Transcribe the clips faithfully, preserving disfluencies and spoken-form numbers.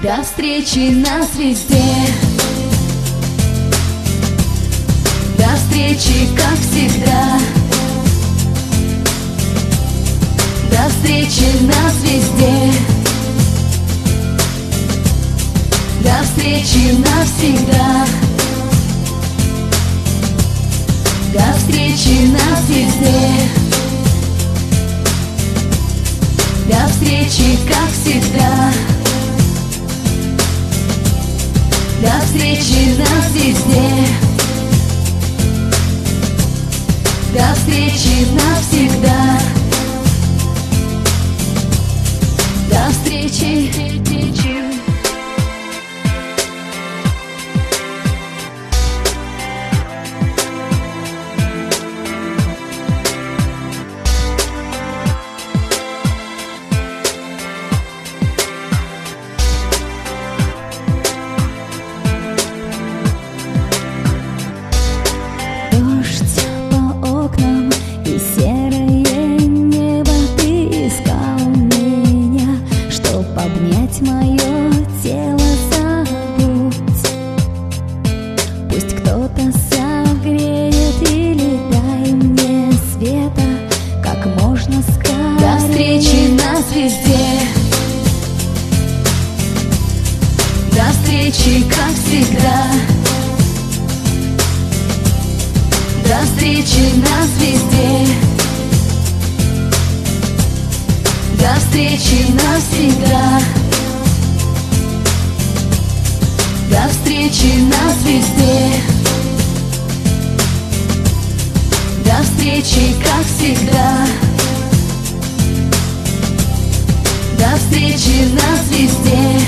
До встречи нас везде. До встречи, как всегда. До встречи нас везде. До встречи навсегда. До встречи нас везде. До встречи, как всегда. До встречи нас везде. До встречи навсегда. До встречи. Мое тело забудь. Пусть кто-то согреет или дай мне света как можно скорее. До встречи нас везде. До встречи, как всегда. До встречи нас везде. До встречи навсегда. До встречи нас везде. До встречи, как всегда. До встречи нас везде.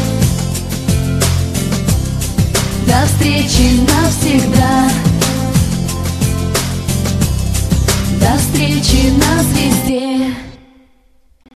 До встречи навсегда. До встречи нас везде.